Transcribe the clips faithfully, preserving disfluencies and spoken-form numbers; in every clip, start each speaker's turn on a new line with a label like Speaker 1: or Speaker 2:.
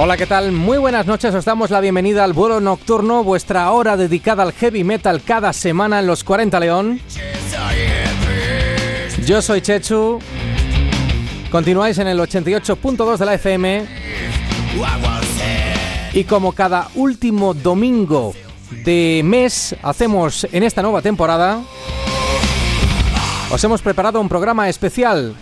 Speaker 1: Hola, ¿qué tal? Muy buenas noches, os damos la bienvenida al Vuelo Nocturno, vuestra hora dedicada al heavy metal cada semana en los cuarenta León. Yo soy Chechu, continuáis en el ochenta y ocho punto dos de la F M y como cada último domingo de mes hacemos en esta nueva temporada, os hemos preparado un programa especial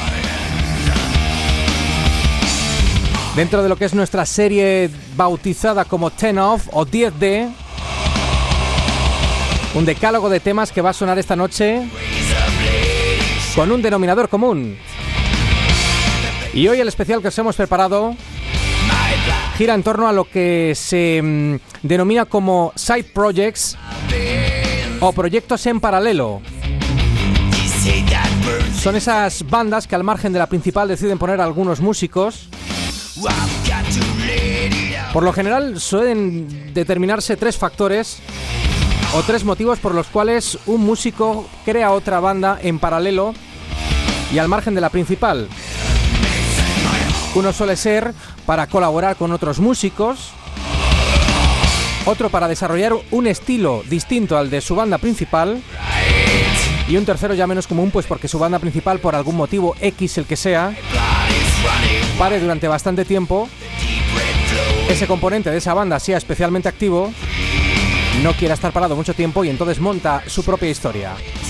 Speaker 1: dentro de lo que es nuestra serie bautizada como diez off o diez D, un decálogo de temas que va a sonar esta noche con un denominador común. Y hoy el especial que os hemos preparado gira en torno a lo que se mmm, denomina como side projects o proyectos en paralelo. Son esas bandas que al margen de la principal deciden poner a algunos músicos. Por lo general suelen determinarse tres factores o tres motivos por los cuales un músico crea otra banda en paralelo y al margen de la principal. Uno suele ser para colaborar con otros músicos, otro para desarrollar un estilo distinto al de su banda principal y un tercero ya menos común, pues porque su banda principal, por algún motivo X el que sea, pare durante bastante tiempo, ese componente de esa banda sea especialmente activo, no quiera estar parado mucho tiempo y entonces monta su propia historia.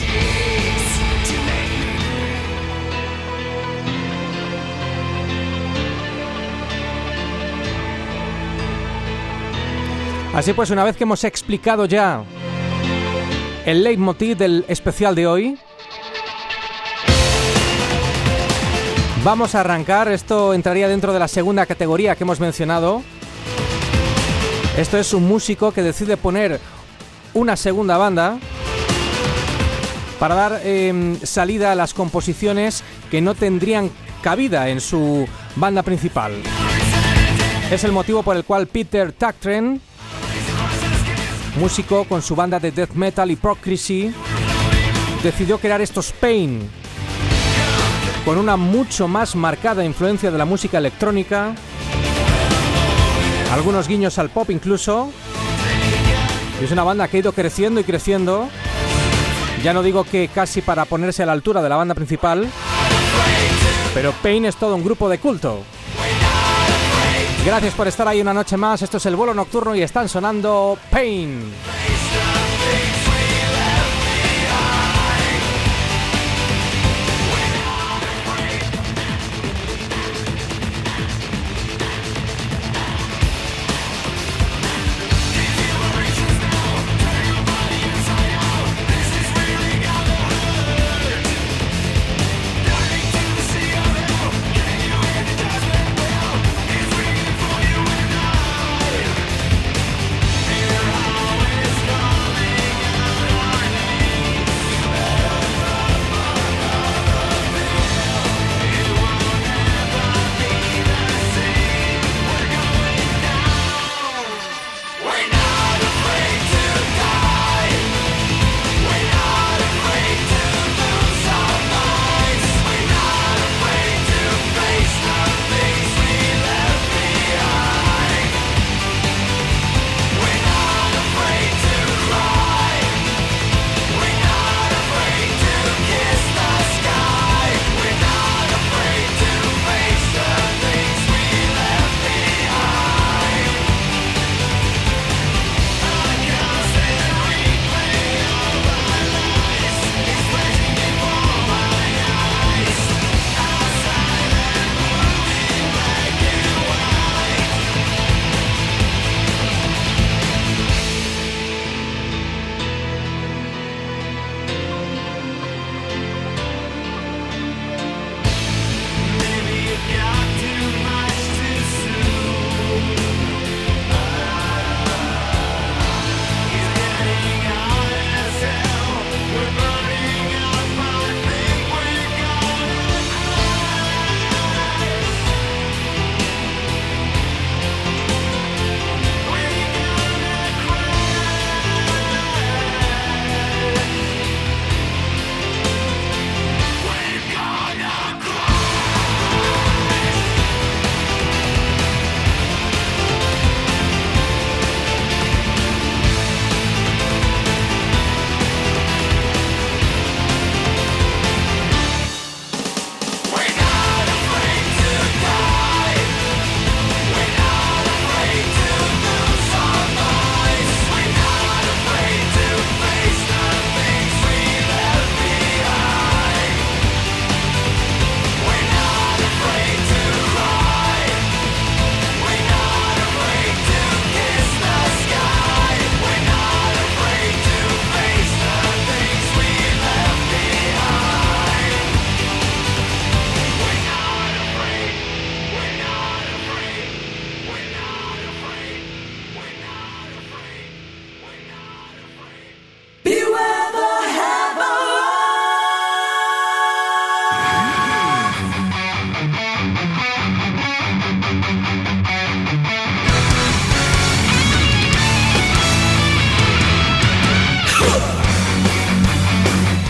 Speaker 1: Así pues, una vez que hemos explicado ya el leitmotiv del especial de hoy, vamos a arrancar. Esto entraría dentro de la segunda categoría que hemos mencionado. Esto es un músico que decide poner una segunda banda para dar eh, salida a las composiciones que no tendrían cabida en su banda principal. Es el motivo por el cual Peter Tägtren, músico con su banda de death metal Hypocrisy, decidió crear estos Pain, con una mucho más marcada influencia de la música electrónica, algunos guiños al pop incluso. Y es una banda que ha ido creciendo y creciendo, ya no digo que casi para ponerse a la altura de la banda principal, pero Pain es todo un grupo de culto. Gracias por estar ahí una noche más. Esto es el Vuelo Nocturno y están sonando Pain.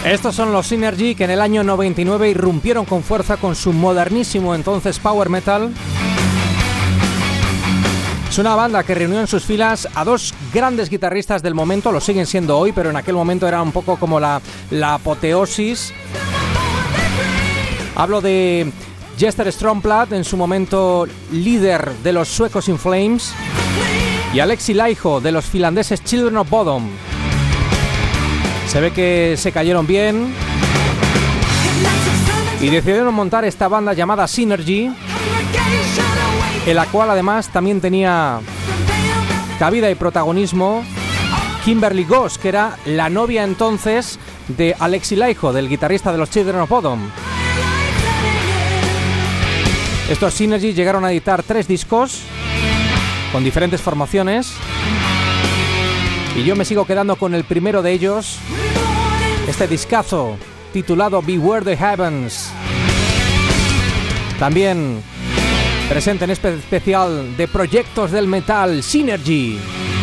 Speaker 1: Estos son los Synergy, que en el año noventa y nueve irrumpieron con fuerza con su modernísimo entonces power metal. Es una banda que reunió en sus filas a dos grandes guitarristas del momento, lo siguen siendo hoy, pero en aquel momento era un poco como la, la apoteosis. Hablo de Jesper Strömblad, en su momento líder de los suecos In Flames, y Alexi Laiho, de los finlandeses Children of Bodom. Se ve que se cayeron bien y decidieron montar esta banda llamada Synergy, en la cual además también tenía cabida y protagonismo Kimberly Goss, que era la novia entonces de Alexi Laiho, del guitarrista de los Children of Bodom. Estos Synergy llegaron a editar tres discos con diferentes formaciones y yo me sigo quedando con el primero de ellos, este discazo titulado Beware the Heavens. También presente en este especial de proyectos del metal, Synergy.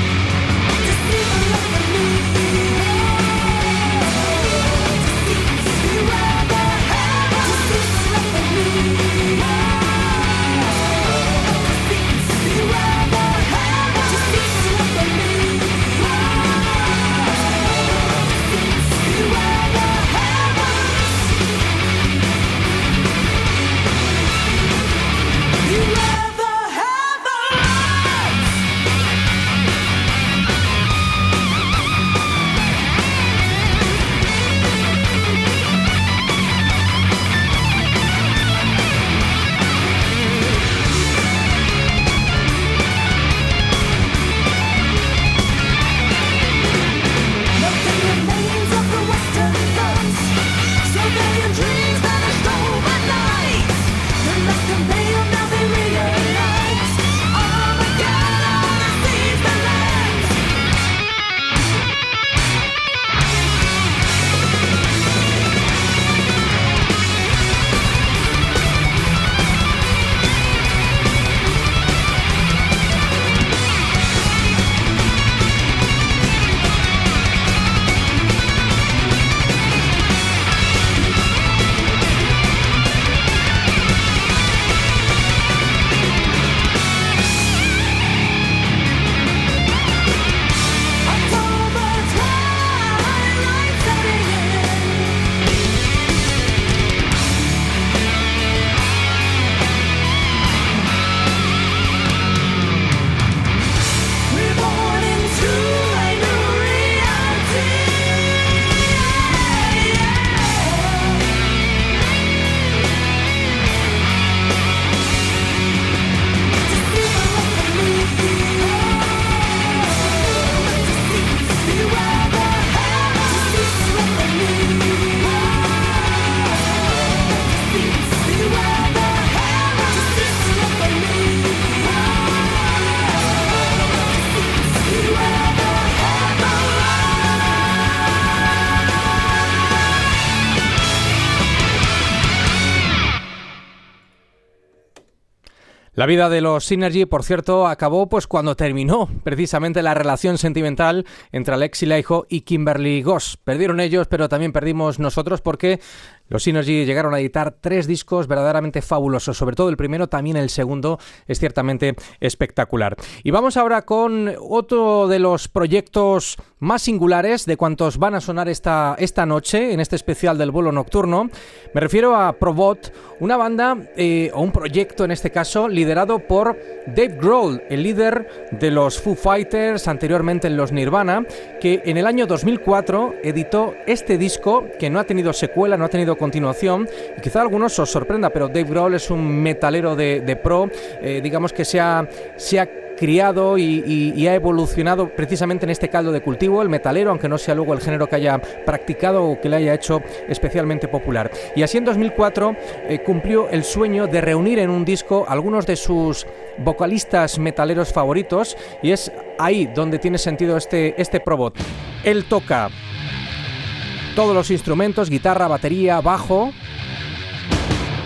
Speaker 1: La vida de los Synergy, por cierto, acabó pues cuando terminó precisamente la relación sentimental entre Alexi Laiho y Kimberly Goss. Perdieron ellos, pero también perdimos nosotros, porque los Synergy llegaron a editar tres discos verdaderamente fabulosos, sobre todo el primero, también el segundo es ciertamente espectacular. Y vamos ahora con otro de los proyectos más singulares de cuantos van a sonar esta, esta noche en este especial del vuelo nocturno. Me refiero a Probot, una banda eh, o un proyecto en este caso liderado por Dave Grohl, el líder de los Foo Fighters, anteriormente en los Nirvana, que en el año dos mil cuatro editó este disco que no ha tenido secuela, no ha tenido continuación, y quizá a algunos os sorprenda, pero Dave Grohl es un metalero de, de pro, eh, digamos que se ha, se ha criado y, y, y ha evolucionado precisamente en este caldo de cultivo, el metalero, aunque no sea luego el género que haya practicado o que le haya hecho especialmente popular. Y así en dos mil cuatro eh, cumplió el sueño de reunir en un disco algunos de sus vocalistas metaleros favoritos, y es ahí donde tiene sentido este, este Probot. Él toca todos los instrumentos, guitarra, batería, bajo,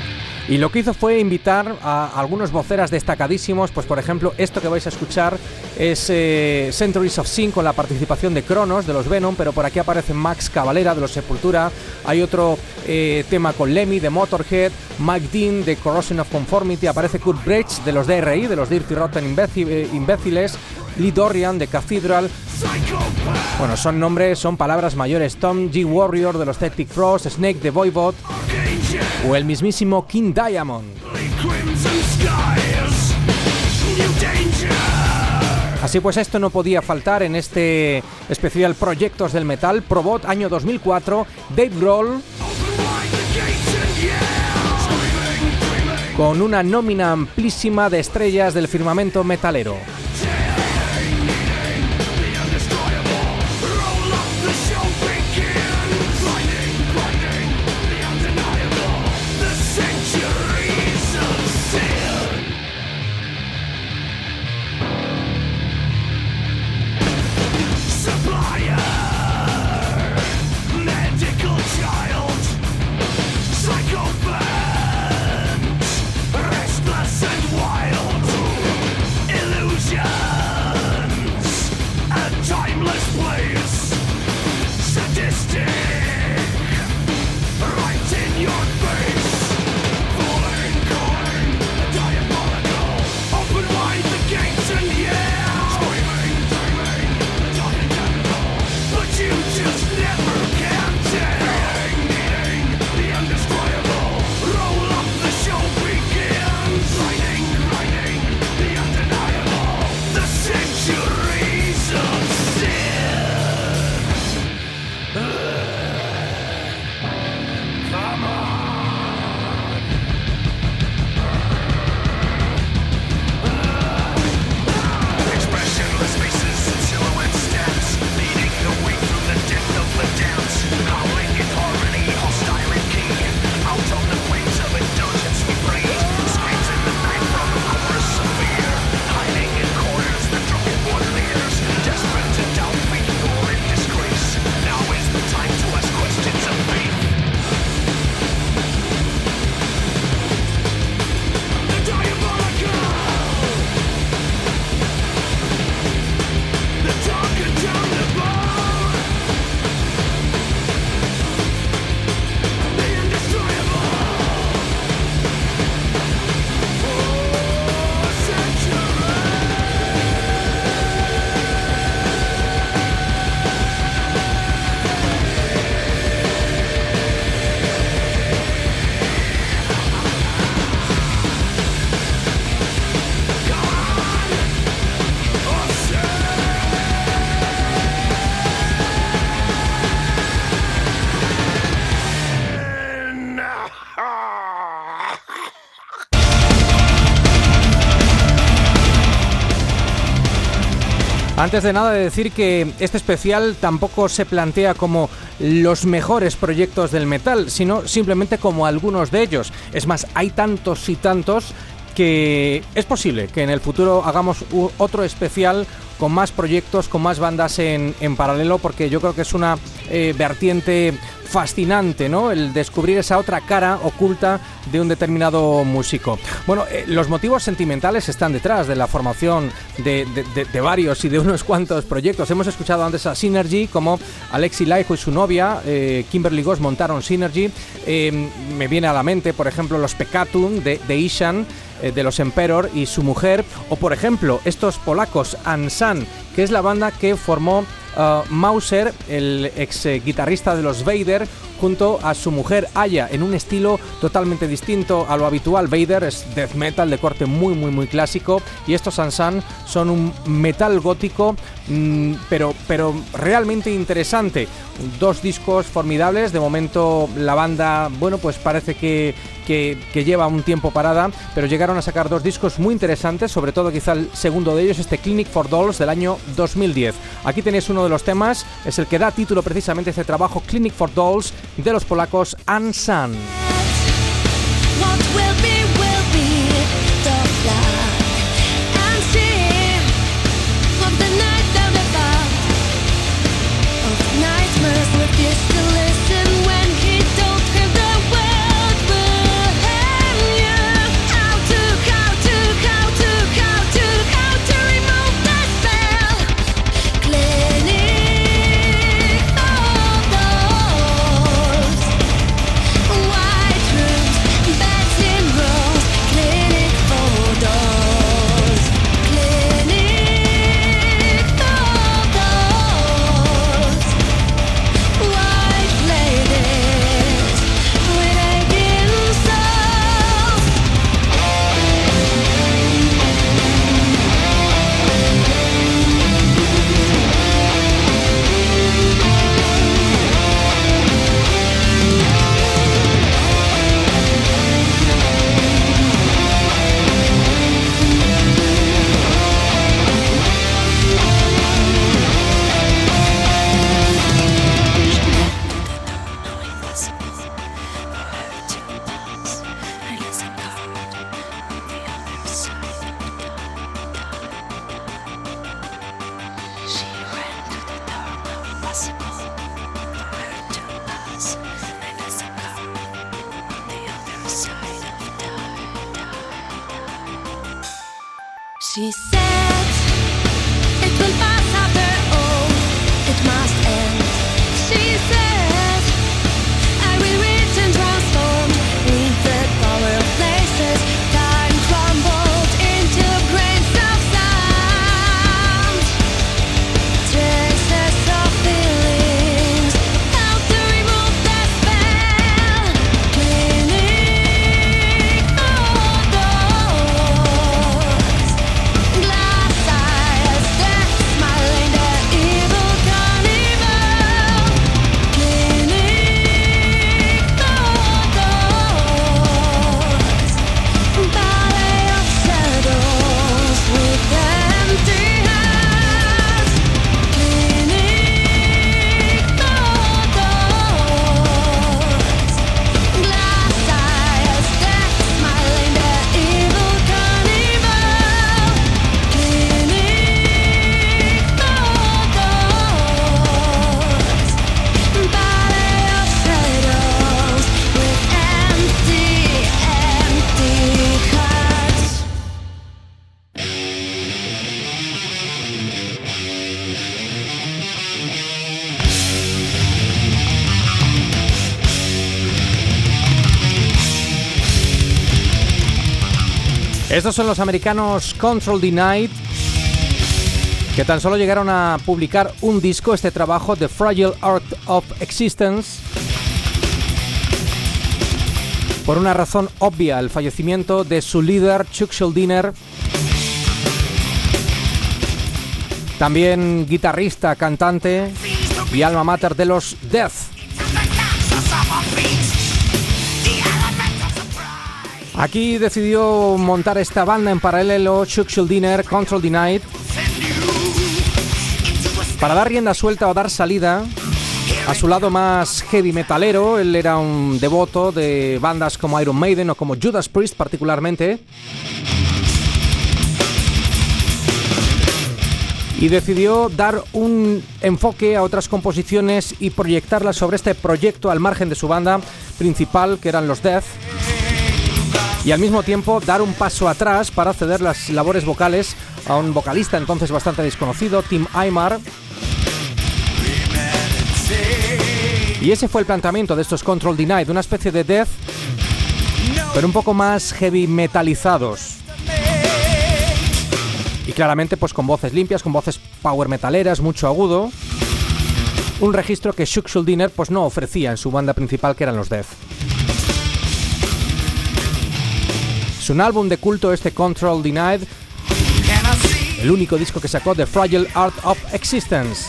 Speaker 1: Y lo que hizo fue invitar a algunos voceras destacadísimos, pues por ejemplo esto que vais a escuchar es eh, Centuries of Sin con la participación de Cronos de los Venom, pero por aquí aparece Max Cavalera de los Sepultura, hay otro eh, tema con Lemmy de Motorhead, Mike Dean de Corrosion of Conformity, aparece Kurt Bridge de los D R I, de los Dirty Rotten Imbécil, eh, Imbéciles, Lee Dorian de Cathedral. Bueno, son nombres, son palabras mayores. Tom G. Warrior de los Celtic Frost, Snake de Voivod o el mismísimo King Diamond. Así pues, esto no podía faltar en este especial Proyectos del Metal, Probot año dos mil cuatro, Dave Grohl, con una nómina amplísima de estrellas del firmamento metalero. Antes de nada, de decir que este especial tampoco se plantea como los mejores proyectos del metal, sino simplemente como algunos de ellos. Es más, hay tantos y tantos que es posible que en el futuro hagamos u- otro especial con más proyectos, con más bandas en, en paralelo, porque yo creo que es una eh, vertiente fascinante, ¿no? El descubrir esa otra cara oculta de un determinado músico. Bueno, eh, los motivos sentimentales están detrás de la formación de, de, de, de varios y de unos cuantos proyectos. Hemos escuchado antes a Synergy, como Alexi Laiho y su novia, eh, Kimberly Goss, montaron Synergy. Eh, me viene a la mente, por ejemplo, los Peccatum de, de Ishan, eh, de los Emperor y su mujer, o por ejemplo, estos polacos, Ansan, que es la banda que formó Uh, Mauser, el ex eh, guitarrista de los Vader, junto a su mujer Aya, en un estilo totalmente distinto a lo habitual. Vader es death metal de corte muy muy muy clásico, y estos Ansan son un metal gótico, mmm, pero, pero realmente interesante. Dos discos formidables. De momento la banda, bueno, pues parece que, que, que lleva un tiempo parada, pero llegaron a sacar dos discos muy interesantes, sobre todo quizá el segundo de ellos, este Clinic for Dolls del año dos mil diez. Aquí tenéis uno de los temas, es el que da título precisamente a este trabajo, Clinic for Dolls, de los polacos Ansan.
Speaker 2: Just to listen when he don't have the world behind you. She said it will pass after all, it must end. She said I will reach and transform with the power of places. Time crumbled into grains of sand. Traces of feelings help to remove the spell. Cleaning all doors. Glass eyes, death smiling, the evil carnival. Cleaning all doors. Ballet of shadows with empty hands. Cleaning all doors. Glass eyes, death smiling, the evil carnival. Cleaning all doors. Ballet of shadows with empty, empty hearts.
Speaker 1: Estos son los americanos Control Denied, que tan solo llegaron a publicar un disco, este trabajo, The Fragile Art of Existence, por una razón obvia, el fallecimiento de su líder Chuck Schuldiner, también guitarrista, cantante y alma mater de los Death. Aquí decidió montar esta banda en paralelo, Chuck Schuldiner, Control Denied, para dar rienda suelta o dar salida a su lado más heavy metalero. Él era un devoto de bandas como Iron Maiden o como Judas Priest particularmente, y decidió dar un enfoque a otras composiciones y proyectarlas sobre este proyecto al margen de su banda principal, que eran los Death, y al mismo tiempo dar un paso atrás para ceder las labores vocales a un vocalista entonces bastante desconocido, Tim Aymar. Y ese fue el planteamiento de estos Control Denied, una especie de Death, pero un poco más heavy metalizados. Y claramente pues con voces limpias, con voces power metaleras, mucho agudo. Un registro que Chuck Schuldiner pues no ofrecía en su banda principal, que eran los Death. Es un álbum de culto este Control Denied, el único disco que sacó, The Fragile Art of Existence.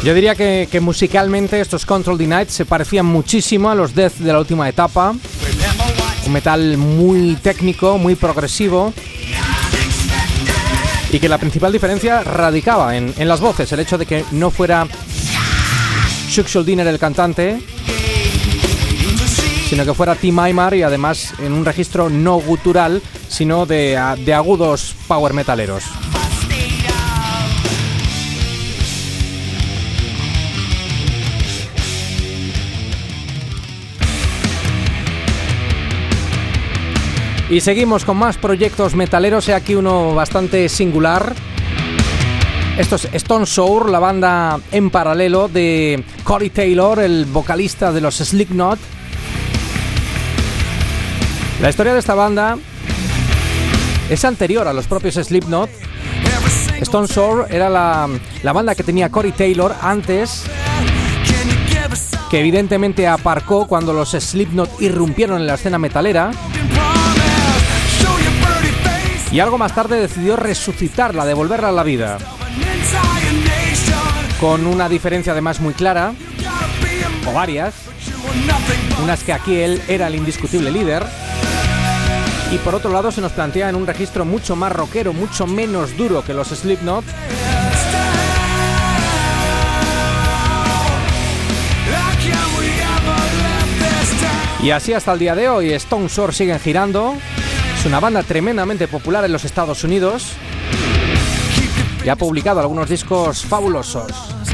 Speaker 1: Yo diría que, que musicalmente estos Control the Night se parecían muchísimo a los Death de la última etapa. Un metal muy técnico, muy progresivo. Y que la principal diferencia radicaba en, en las voces. El hecho de que no fuera Chuck Schuldiner el cantante, sino que fuera Tim Aymar, y además en un registro no gutural, sino de, de agudos power metaleros. Y seguimos con más proyectos metaleros. He aquí uno bastante singular. Esto es Stone Sour, la banda en paralelo de Corey Taylor, el vocalista de los Slipknot. La historia de esta banda es anterior a los propios Slipknot. Stone Sour era la, la banda que tenía Corey Taylor antes, que evidentemente aparcó cuando los Slipknot irrumpieron en la escena metalera. Y algo más tarde decidió resucitarla, devolverla a la vida. Con una diferencia además muy clara, o varias. Una es que aquí él era el indiscutible líder. Y por otro lado se nos plantea en un registro mucho más rockero, mucho menos duro que los Slipknot. Y así hasta el día de hoy Stone Sour siguen girando. Es una banda tremendamente popular en los Estados Unidos y ha publicado algunos discos fabulosos.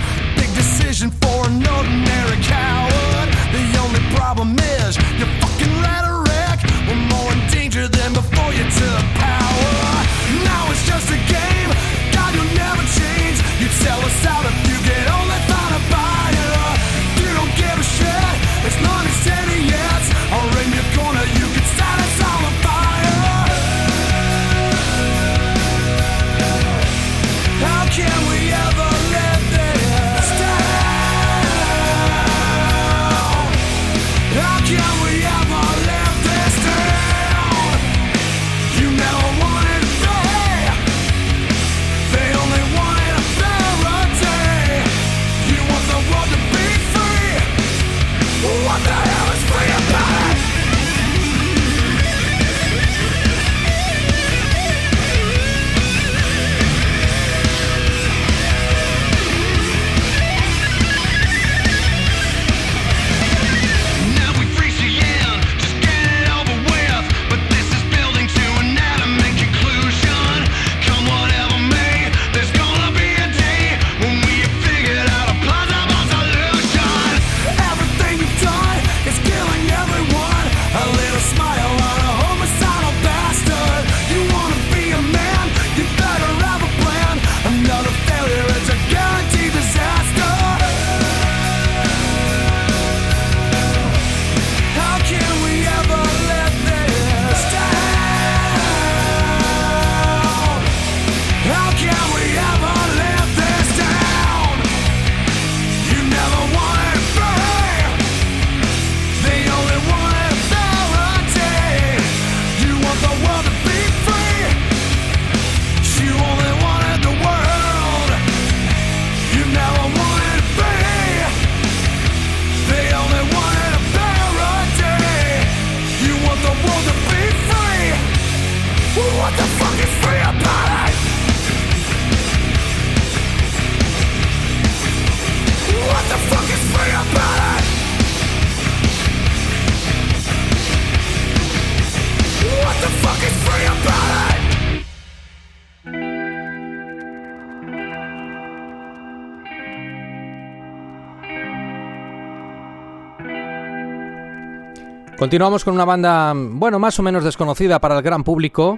Speaker 1: Continuamos con una banda, bueno, más o menos desconocida para el gran público.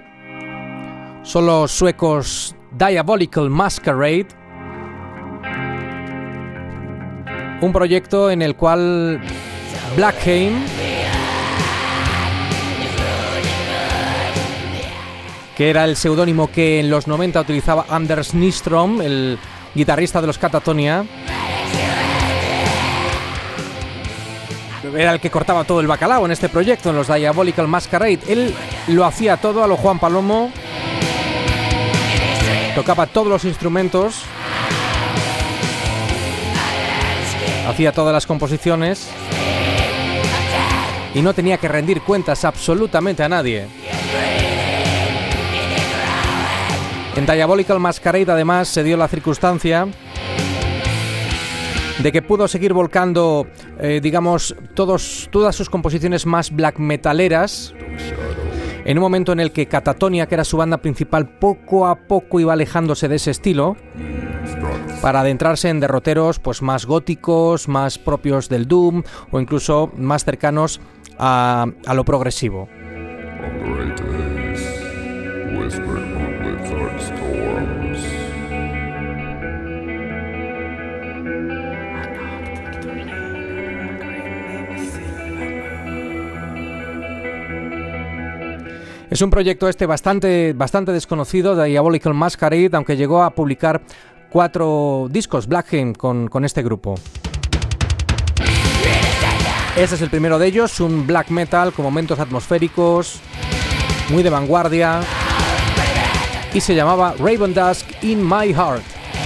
Speaker 1: Son los suecos Diabolical Masquerade. Un proyecto en el cual Blackheim, que era el seudónimo que en los noventa utilizaba Anders Nyström, el guitarrista de los Catatonia, era el que cortaba todo el bacalao en este proyecto, en los Diabolical Masquerade. Él lo hacía todo a lo Juan Palomo, tocaba todos los instrumentos hacía todas las composiciones y no tenía que rendir cuentas absolutamente a nadie. En Diabolical Masquerade además se dio la circunstancia de que pudo seguir volcando, eh, digamos, todos, todas sus composiciones más black metaleras en un momento en el que Catatonia, que era su banda principal, poco a poco iba alejándose de ese estilo para adentrarse en derroteros pues, más góticos, más propios del doom o incluso más cercanos a, a lo progresivo. Es un proyecto este bastante, bastante desconocido, Diabolical Masquerade, aunque llegó a publicar cuatro discos, Blackheim, con, con este grupo. Este es el primero de ellos, un black metal con momentos atmosféricos, muy de vanguardia, y se llamaba Raven Dusk in My Heart.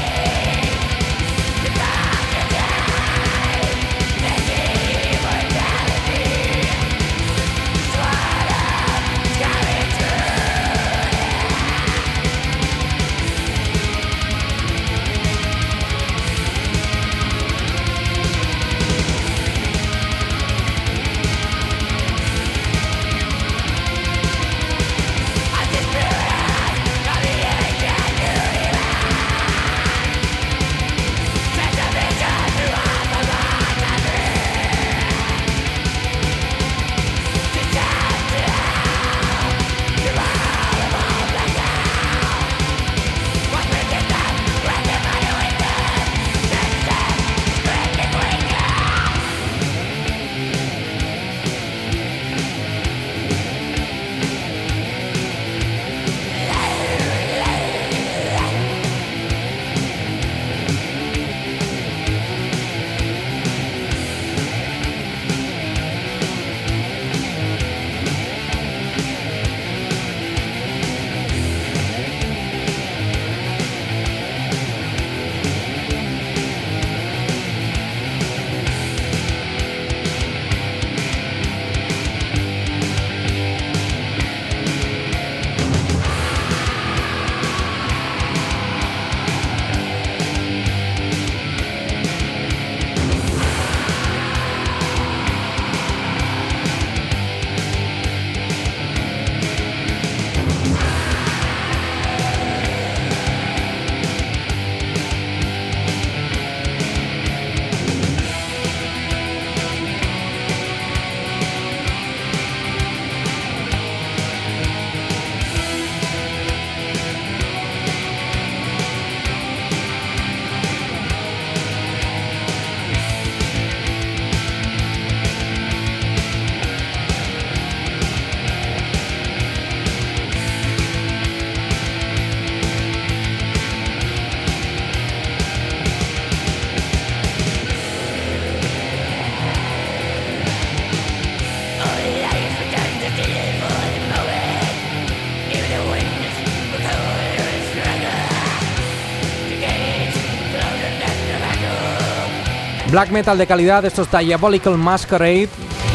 Speaker 1: Black metal de calidad, esto es Diabolical Masquerade.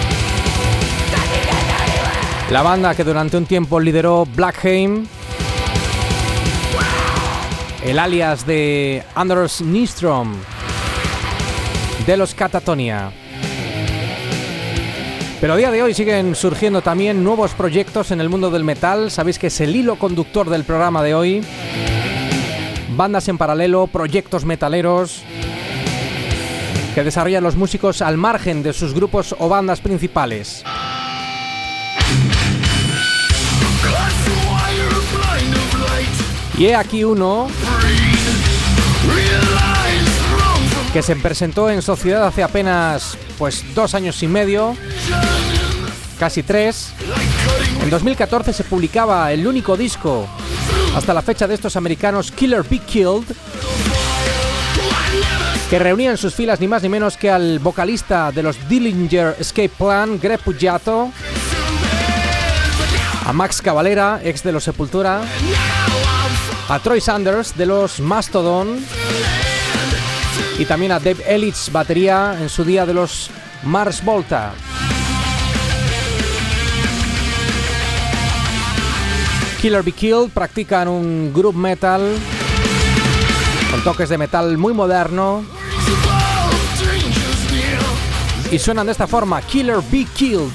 Speaker 1: La banda que durante un tiempo lideró Blackheim, el alias de Anders Nystrom de los Catatonia. Pero a día de hoy siguen surgiendo también nuevos proyectos en el mundo del metal. Sabéis que es el hilo conductor del programa de hoy. Bandas en paralelo, proyectos metaleros que desarrollan los músicos al margen de sus grupos o bandas principales. Y he aquí uno que se presentó en sociedad hace apenas pues dos años y medio, casi tres. En dos mil catorce se publicaba el único disco hasta la fecha de estos americanos, Killer Be Killed, que reunía en sus filas ni más ni menos que al vocalista de los Dillinger Escape Plan, Greg Pujato, a Max Cavalera, ex de los Sepultura, a Troy Sanders de los Mastodon Y también a Dave Ellis, batería en su día de los Mars Volta. Killer Be Killed practican un groove metal con toques de metal muy moderno y suenan de esta forma: Killer Be Killed.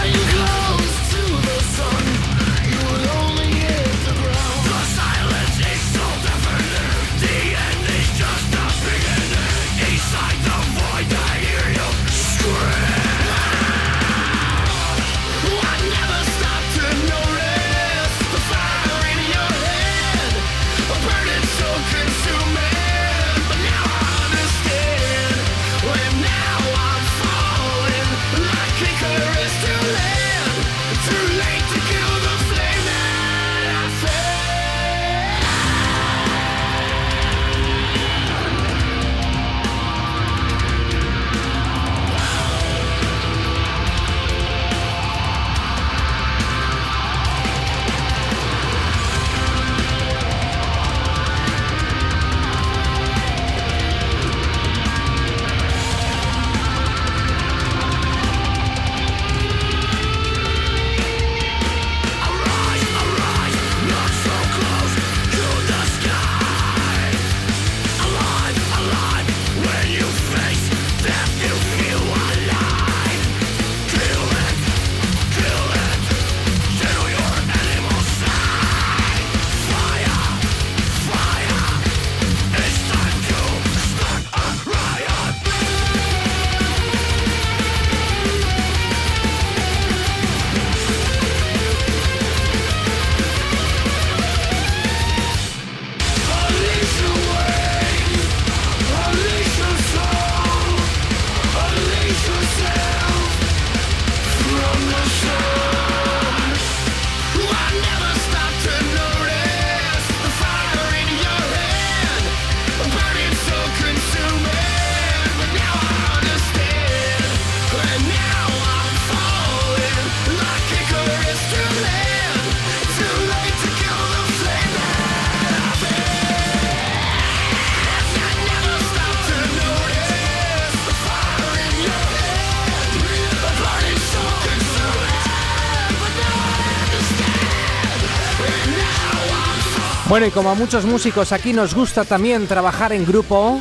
Speaker 1: Bueno, y como a muchos músicos aquí nos gusta también trabajar en grupo,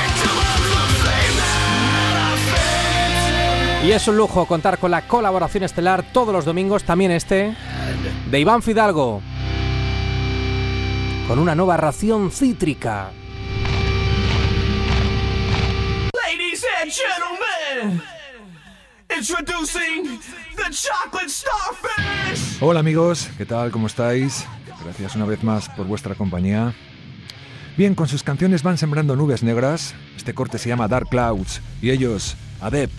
Speaker 1: y es un lujo contar con la colaboración estelar todos los domingos, también este, de Iván Fidalgo, con una nueva ración cítrica.
Speaker 3: Ladies and gentlemen, introducing the Chocolate Starfish.
Speaker 4: Hola amigos, ¿qué tal? ¿Cómo estáis? Gracias una vez más por vuestra compañía. Bien, con sus canciones van sembrando nubes negras. Este corte se llama Dark Clouds y ellos, Adept.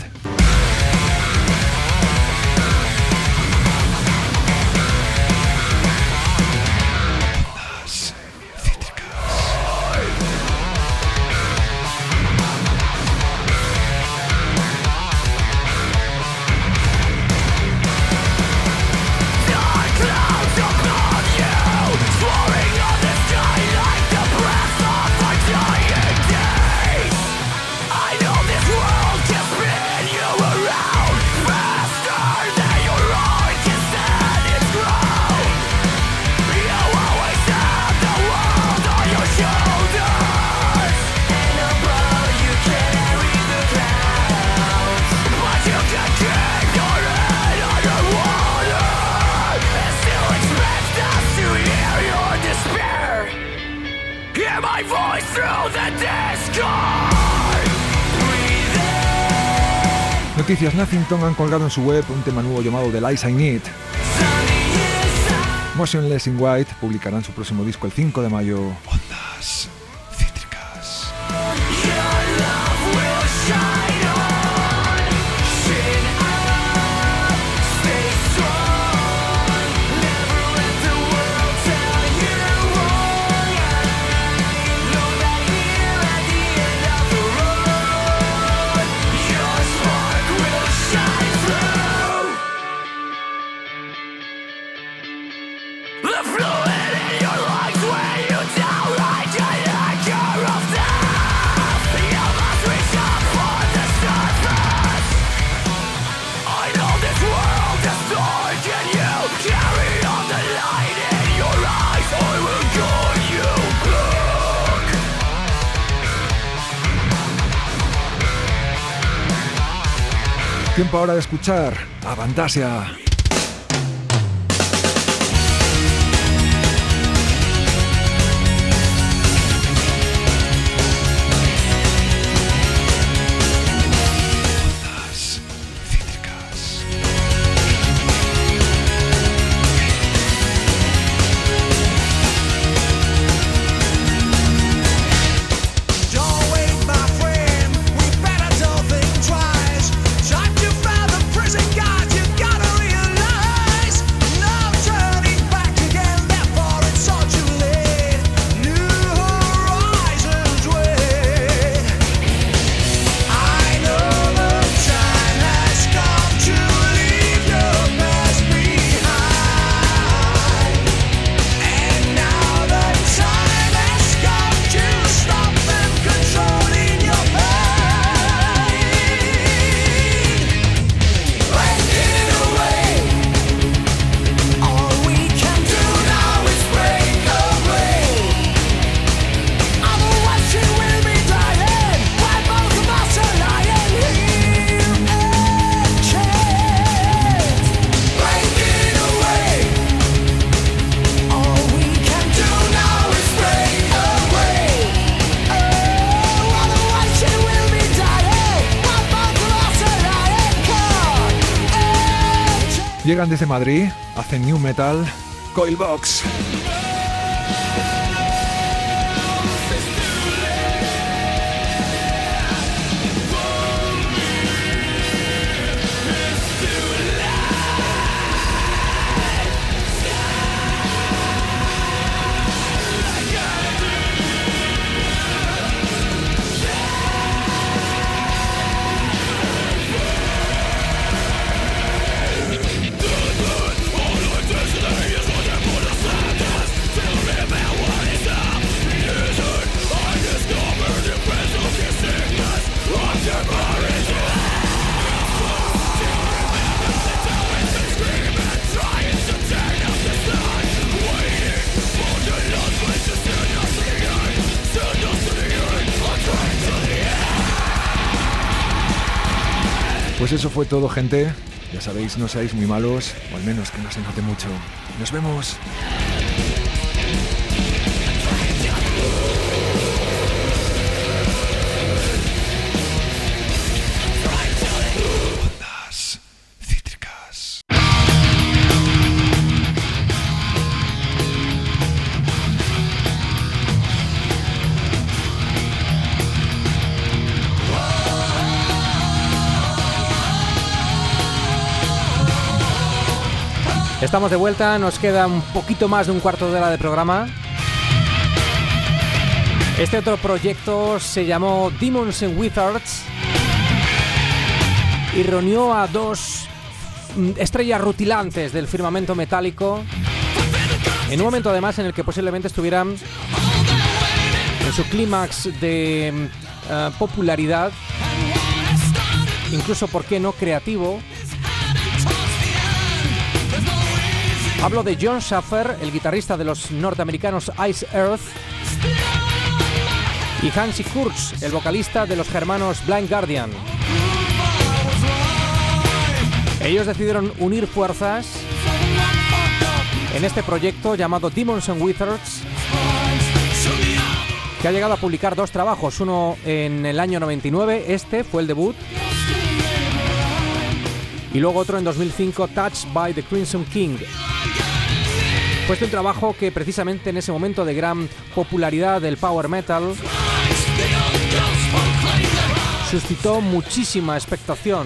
Speaker 4: Noticias: Nothington han colgado en su web un tema nuevo llamado The Lies I Need. Motionless in White publicarán su próximo disco el cinco de mayo. Ondas cítricas.
Speaker 3: The fluid in your lungs when you downright
Speaker 4: Tiempo ahora de escuchar a Fantasia. Llegan desde Madrid, hacen new metal, Coilbox. Pues eso fue todo, gente. Ya sabéis, no seáis muy malos, o al menos que no se note mucho. ¡Nos vemos!
Speaker 1: Estamos de vuelta, nos queda un poquito más de un cuarto de hora de programa. Este otro proyecto se llamó Demons and Wizards y reunió a dos estrellas rutilantes del firmamento metálico en un momento además en el que posiblemente estuvieran en su clímax de uh, popularidad, incluso, ¿por qué no?, creativo. Hablo de Jon Schaffer, el guitarrista de los norteamericanos Ice Earth, y Hansi Kurz, el vocalista de los germanos Blind Guardian. Ellos decidieron unir fuerzas en este proyecto llamado Demons and Wizards, que ha llegado a publicar dos trabajos, uno en el año noventa y nueve, este fue el debut, y luego otro en dos mil cinco, Touched by the Crimson King. Fue este un trabajo que precisamente en ese momento de gran popularidad del power metal suscitó muchísima expectación.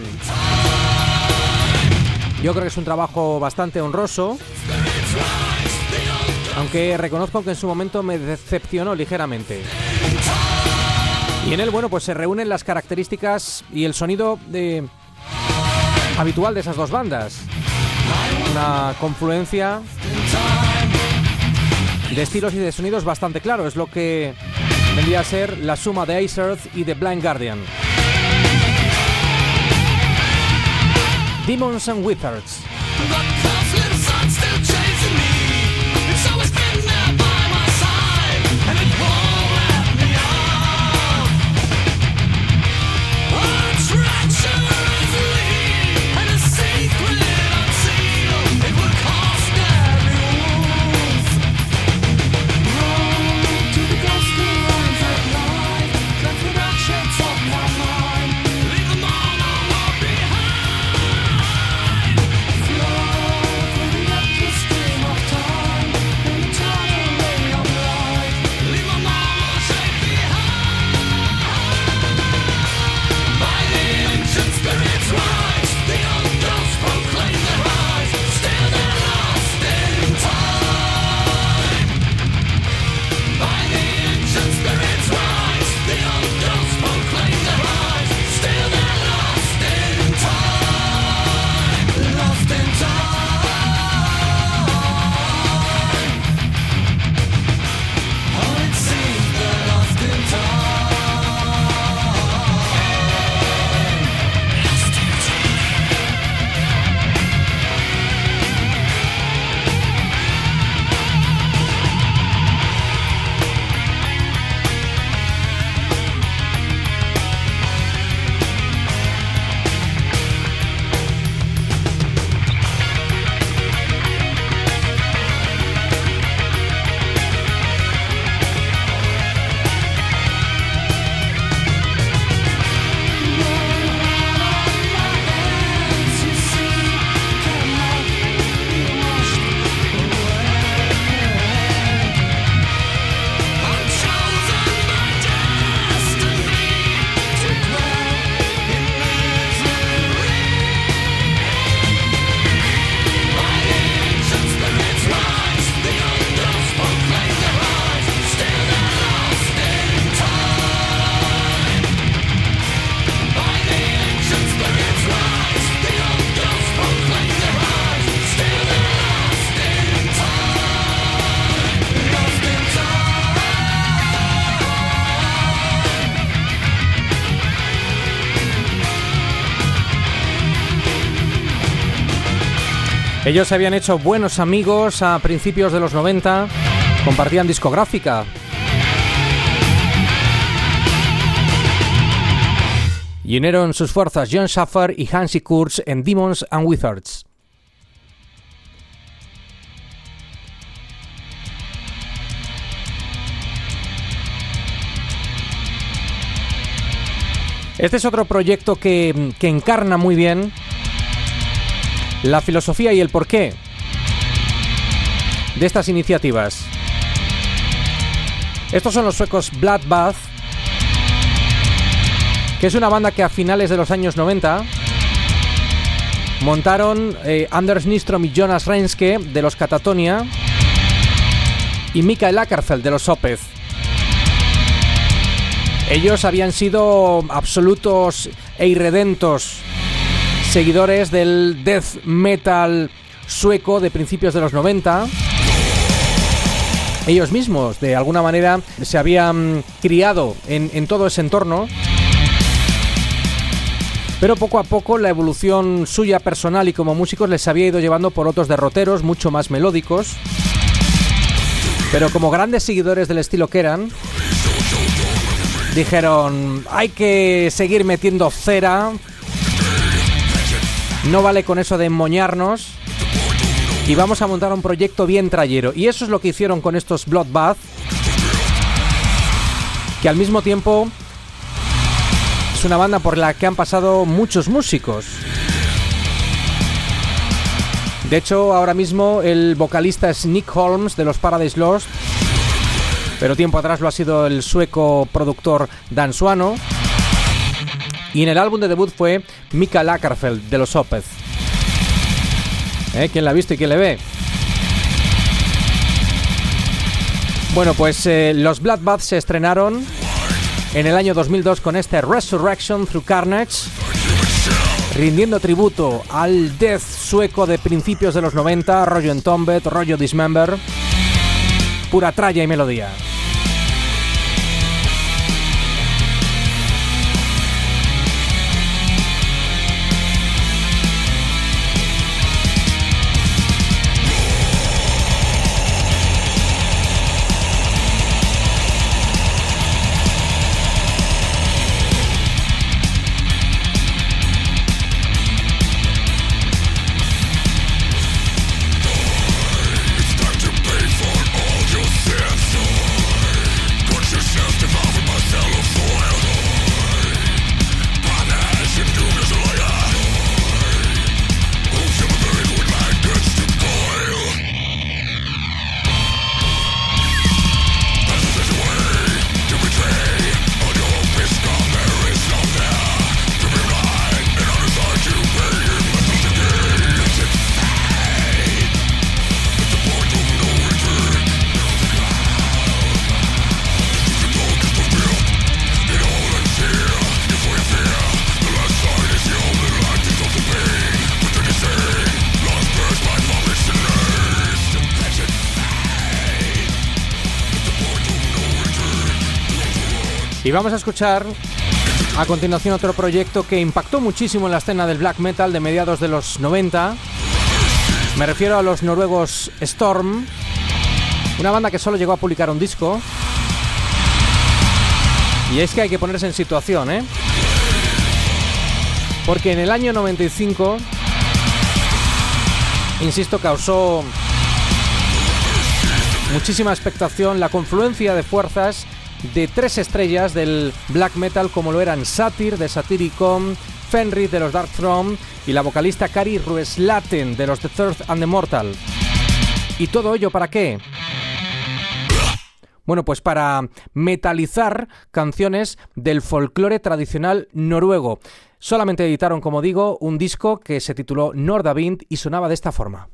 Speaker 1: Yo creo que es un trabajo bastante honroso, aunque reconozco que en su momento me decepcionó ligeramente. Y en él, bueno, pues se reúnen las características y el sonido de... habitual de esas dos bandas. Una confluencia de estilos y de sonidos bastante claro. Es lo que vendría a ser la suma de Ice Earth y de Blind Guardian. Demons and Wizards.
Speaker 2: Treacherously
Speaker 1: Ellos se habían hecho buenos amigos a principios de los noventa, compartían discográfica. Y unieron sus fuerzas Jon Schaffer y Hansi Kurz en Demons and Wizards. Este es otro proyecto que, que encarna muy bien la filosofía y el porqué de estas iniciativas. Estos son los suecos Bloodbath, que es una banda que a finales de los años noventa montaron eh, Anders Nyström y Jonas Renske de los Katatonia y Mikael Åkerfeldt de los Opeth. Ellos habían sido absolutos e irredentos seguidores del death metal sueco de principios de los noventa. Ellos mismos, de alguna manera, se habían criado en, en todo ese entorno. Pero poco a poco la evolución suya personal y como músicos les había ido llevando por otros derroteros mucho más melódicos. Pero como grandes seguidores del estilo que eran, dijeron, hay que seguir metiendo cera, no vale con eso de moñarnos, y vamos a montar un proyecto bien trayero. Y eso es lo que hicieron con estos Bloodbath, que al mismo tiempo es una banda por la que han pasado muchos músicos. De hecho, ahora mismo el vocalista es Nick Holmes de los Paradise Lost, pero tiempo atrás lo ha sido el sueco productor Dan Suano. Y en el álbum de debut fue Mikael Åkerfeldt de los Opeth. ¿Eh? ¿Quién la ha visto y quién le ve? Bueno, pues eh, los Bloodbath se estrenaron en el año dos mil dos con este Resurrection Through Carnage, rindiendo tributo al death sueco de principios de los noventa, rollo Entombed, rollo Dismember, pura tralla y melodía. Y vamos a escuchar a continuación otro proyecto que impactó muchísimo en la escena del black metal de mediados de los noventa. Me refiero a los noruegos Storm, una banda que solo llegó a publicar un disco. Y es que hay que ponerse en situación, ¿eh? Porque en el año noventa y cinco, insisto, causó muchísima expectación la confluencia de fuerzas de tres estrellas del black metal como lo eran Satyr de Satyricon, Fenrir de los Darkthrone y la vocalista Kari Rueslaten de los The Third and the Mortal. ¿Y todo ello para qué? Bueno, pues para metalizar canciones del folclore tradicional noruego. Solamente editaron, como digo, un disco que se tituló Nordavind y sonaba de esta forma.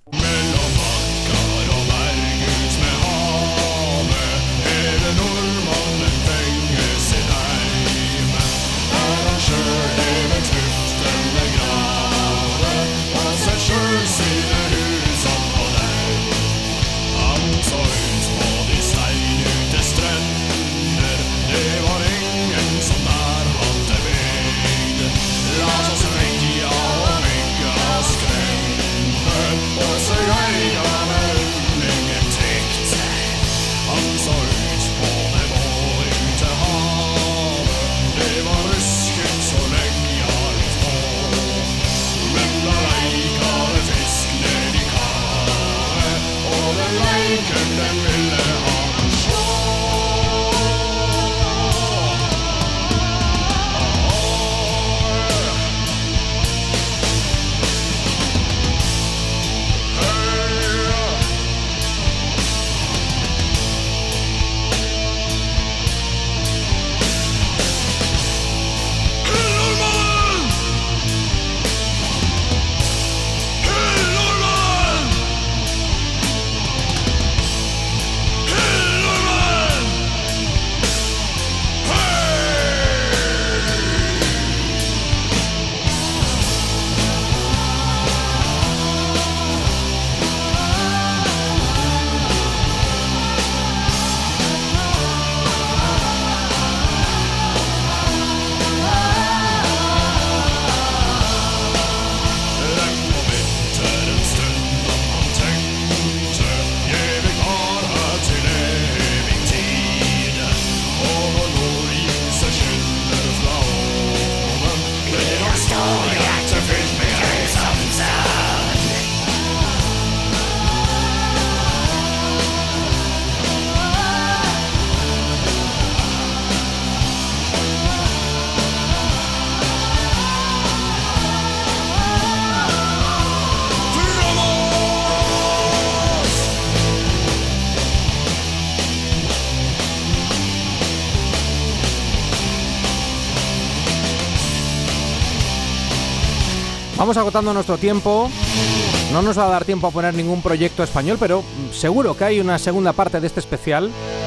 Speaker 5: Låt oss riktiga och mygga skrämmer oss
Speaker 1: Vamos agotando nuestro tiempo. No nos va a dar tiempo a poner ningún proyecto español, pero seguro que hay una segunda parte de este especial.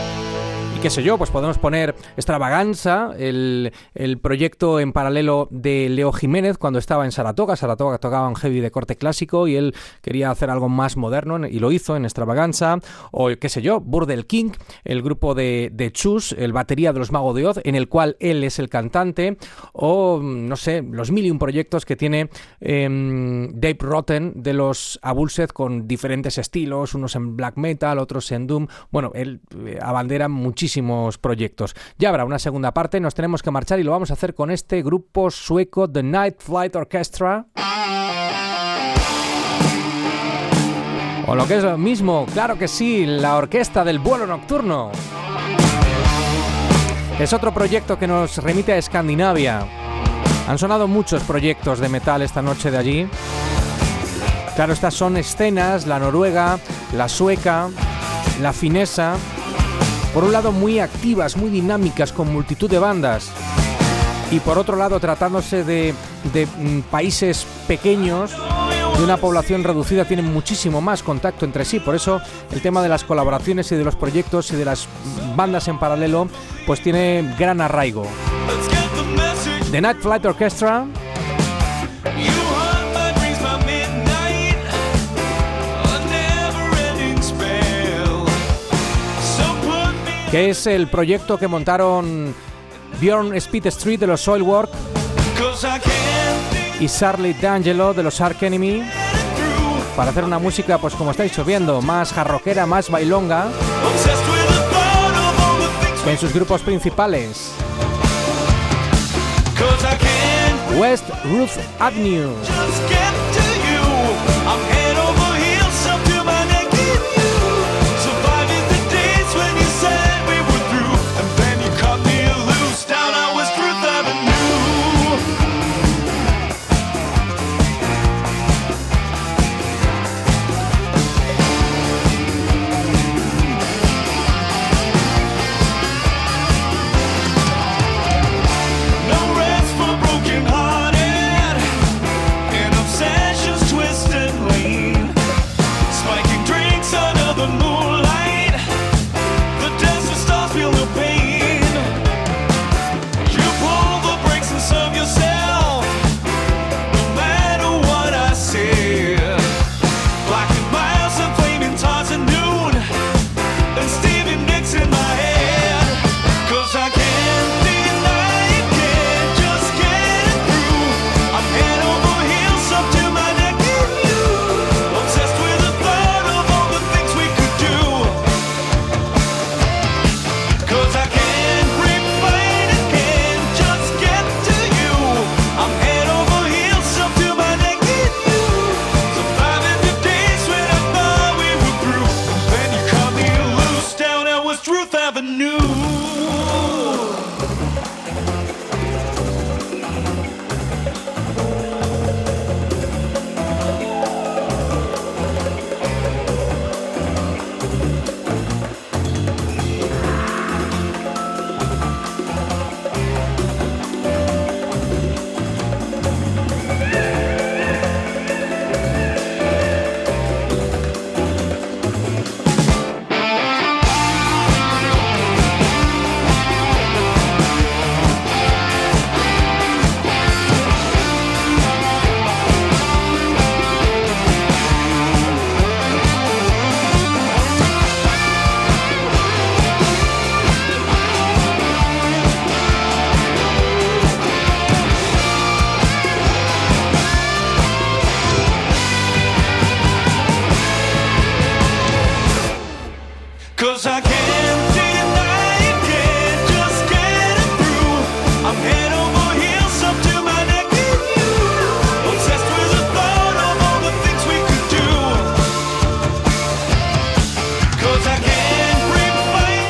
Speaker 1: Y qué sé yo, pues podemos poner Extravaganza, el, el proyecto en paralelo de Leo Jiménez cuando estaba en Saratoga. Saratoga tocaba un heavy de corte clásico y él quería hacer algo más moderno y lo hizo en Extravaganza. O qué sé yo, Burdel King, el grupo de, de Chus, el batería de los Magos de Oz, en el cual él es el cantante. O, no sé, los mil y un proyectos que tiene eh, Dave Rotten de los Avulsed con diferentes estilos, unos en black metal, otros en doom. Bueno, él eh, abandera muchísimos proyectos. Ya habrá una segunda parte, nos tenemos que marchar y lo vamos a hacer con este grupo sueco, The Night Flight Orchestra. O lo que es lo mismo, claro que sí, la orquesta del vuelo nocturno. Es otro proyecto que nos remite a Escandinavia. Han sonado muchos proyectos de metal esta noche de allí. Claro, estas son escenas, la noruega, la sueca, la finesa. Por un lado muy activas, muy dinámicas, con multitud de bandas. Y por otro lado, tratándose de, de mm, países pequeños, de una población reducida, tienen muchísimo más contacto entre sí. Por eso el tema de las colaboraciones y de los proyectos y de las bandas en paralelo, pues tiene gran arraigo. The Night Flight Orchestra. Que es el proyecto que montaron Bjorn Speed Street de los Soilwork y Charlie D'Angelo de los Arch Enemy, para hacer una música, pues como estáis viendo, más jarroquera, más bailonga, que en sus grupos principales. West Ruth Avenue.
Speaker 3: No rest for broken hearted and upset.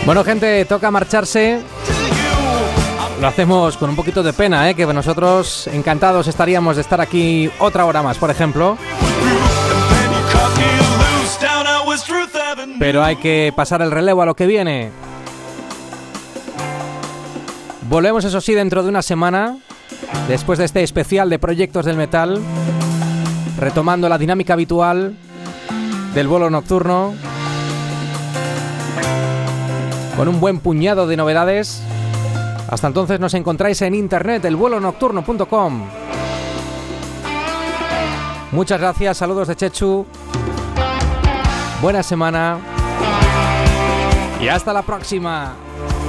Speaker 1: Bueno, gente, toca marcharse. Lo hacemos con un poquito de pena, ¿eh? Que nosotros encantados estaríamos de estar aquí otra hora más, por ejemplo. Pero hay que pasar el relevo a lo que viene. Volvemos, eso sí, dentro de una semana, después de este especial de Proyectos del Metal, retomando la dinámica habitual del vuelo nocturno, con un buen puñado de novedades. Hasta entonces nos encontráis en internet, el vuelo nocturno punto com. Muchas gracias, saludos de Chechu. Buena semana y hasta la próxima.